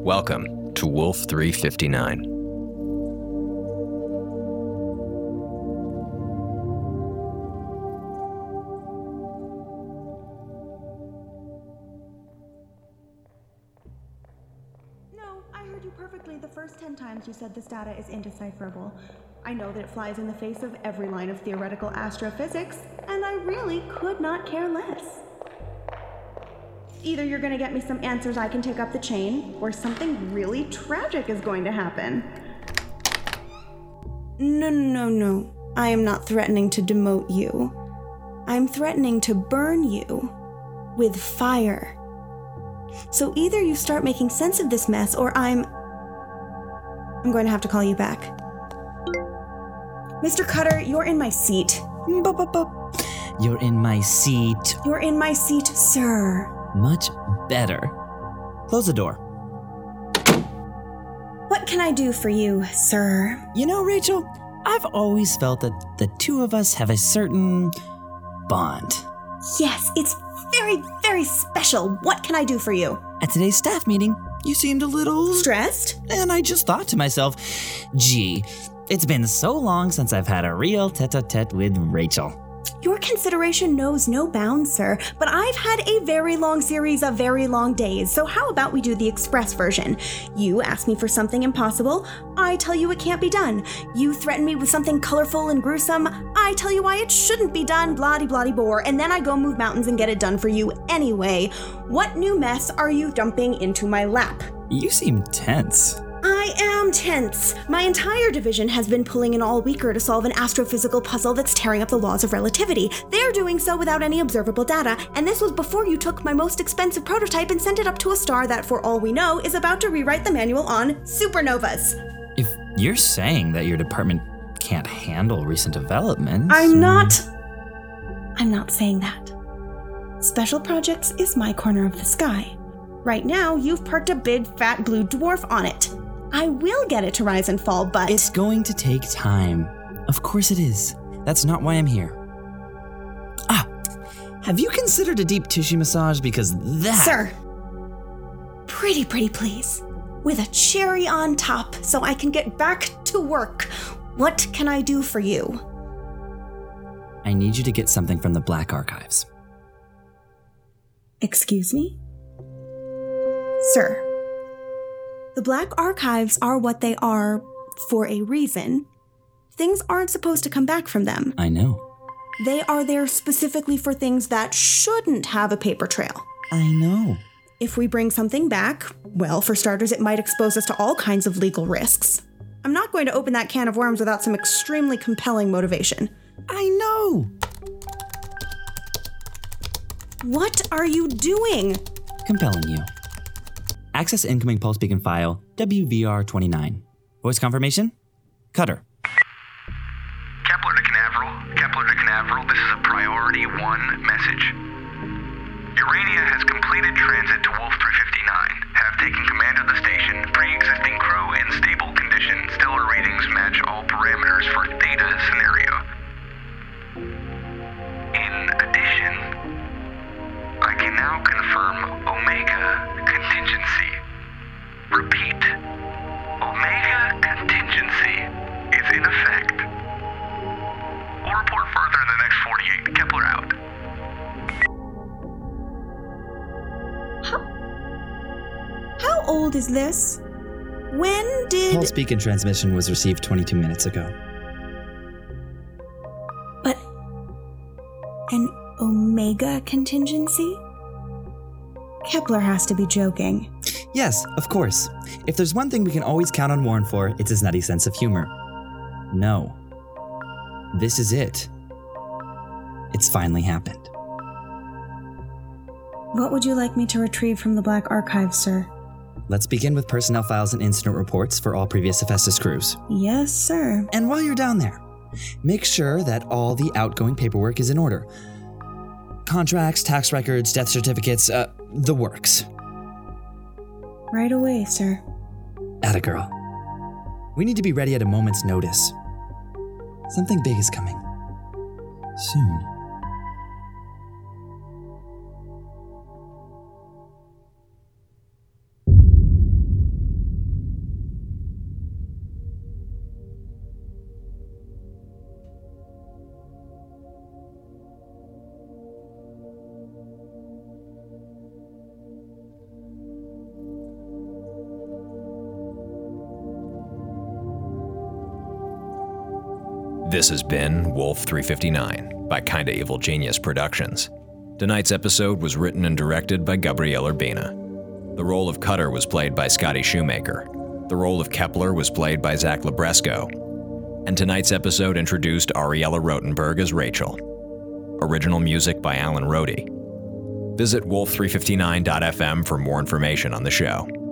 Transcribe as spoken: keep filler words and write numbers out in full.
Welcome to Wolf three fifty-nine. Perfectly the first ten times you said this data is indecipherable. I know that it flies in the face of every line of theoretical astrophysics, and I really could not care less. Either you're going to get me some answers I can take up the chain, or something really tragic is going to happen. No, no, no. I am not threatening to demote you. I'm threatening to burn you with fire. So either you start making sense of this mess, or I'm... I'm going to have to call you back. Mister Cutter, you're in my seat. You're in my seat. You're in my seat, sir. Much better. Close the door. What can I do for you, sir? You know, Rachel, I've always felt that the two of us have a certain bond. Yes, it's very, very special. What can I do for you? At today's staff meeting, you seemed a little... stressed? And I just thought to myself, gee, it's been so long since I've had a real tete-a-tete with Rachel. Your consideration knows no bounds, sir, but I've had a very long series of very long days, so how about we do the express version? You ask me for something impossible, I tell you it can't be done. You threaten me with something colorful and gruesome, I tell you why it shouldn't be done, blah-de-blah-de-bore, and then I go move mountains and get it done for you anyway. What new mess are you dumping into my lap? You seem tense. I am tense. My entire division has been pulling in all weaker to solve an astrophysical puzzle that's tearing up the laws of relativity. They're doing so without any observable data, and this was before you took my most expensive prototype and sent it up to a star that, for all we know, is about to rewrite the manual on supernovas. If you're saying that your department can't handle recent developments... I'm not... I'm not saying that. Special projects is my corner of the sky. Right now, you've parked a big, fat blue dwarf on it. I will get it to rise and fall, but... It's going to take time. Of course it is. That's not why I'm here. Ah, have you considered a deep tissue massage? Because that... Sir, pretty, pretty please. With a cherry on top so I can get back to work. What can I do for you? I need you to get something from the Black Archives. Excuse me? Sir, the Black Archives are what they are for a reason. Things aren't supposed to come back from them. I know. They are there specifically for things that shouldn't have a paper trail. I know. If we bring something back, well, for starters, it might expose us to all kinds of legal risks. I'm not going to open that can of worms without some extremely compelling motivation. I know. What are you doing? Compelling you. Access incoming pulse beacon file, W V R twenty-nine. Voice confirmation? Cutter. Kepler to Canaveral. Kepler to Canaveral, this is a priority one message. Urania has completed transit to Wolf three fifty-nine. Have taken command of the station. Pre-existing crew in stable condition. Stellar readings match all parameters for Theta scenario. In addition, I can now confirm Omega contingency. Repeat, Omega contingency is in effect. We'll report further in the next forty-eight. Kepler out. How, how old is this? When did... Pulse beacon transmission was received twenty-two minutes ago. But... an Omega contingency? Kepler has to be joking. Yes, of course. If there's one thing we can always count on Warren for, it's his nutty sense of humor. No. This is it. It's finally happened. What would you like me to retrieve from the Black Archives, sir? Let's begin with personnel files and incident reports for all previous Hephaestus crews. Yes, sir. And while you're down there, make sure that all the outgoing paperwork is in order. Contracts, tax records, death certificates, uh, the works. Right away, sir. Atta girl. We need to be ready at a moment's notice. Something big is coming. Soon. This has been Wolf three fifty-nine by Kinda Evil Genius Productions. Tonight's episode was written and directed by Gabriel Urbina. The role of Cutter was played by Scotty Shoemaker. The role of Kepler was played by Zach Labresco. And tonight's episode introduced Ariella Rotenberg as Rachel. Original music by Alan Rohde. Visit wolf three fifty-nine dot f m for more information on the show.